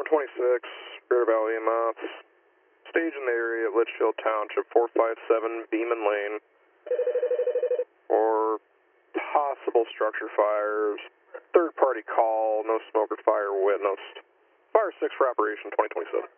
126, Bear Valley EMS. Stage in the area at Litchfield Township, 457 Beeman Lane. For possible structure fires. Third party call, no smoke or fire witnessed. Fire 6 for operation 2027.